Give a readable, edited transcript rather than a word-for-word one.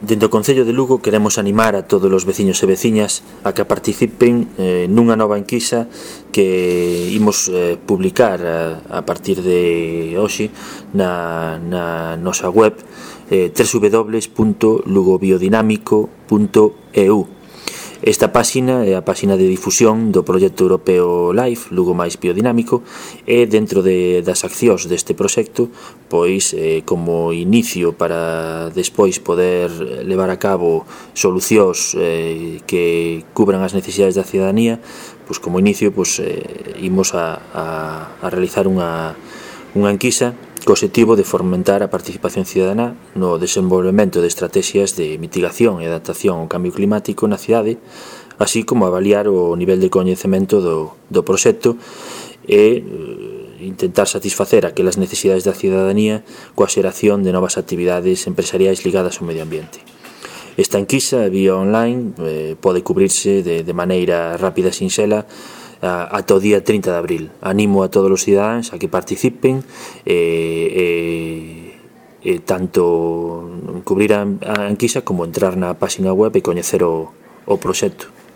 Dende o Concello de Lugo queremos animar a todos os veciños e veciñas a que participen nunha nova enquisa que imos publicar a partir de hoxe na nosa web www.lugobiodinámico.eu. Esta páxina é a páxina de difusión do proxecto europeo LIFE, Lugo máis biodinámico, e dentro das accións deste proxecto, pois como inicio para despois poder levar a cabo solucións que cubran as necesidades da cidadanía, pois como inicio imos a realizar unha enquisa co obxectivo de fomentar a participación cidadana no desenvolvemento de estrategias de mitigación e adaptación ao cambio climático na cidade, así como avaliar o nivel de coñecemento do proxecto e intentar satisfacer aquelas necesidades da cidadanía coa xeración de novas actividades empresariais ligadas ao medio ambiente. Esta enquisa vía online pode cubrirse de maneira rápida e sinxela ata o día 30 de abril. Animo a todos os cidadáns a que participen tanto cubrir a enquisa como entrar na página web e coñecer o proxecto.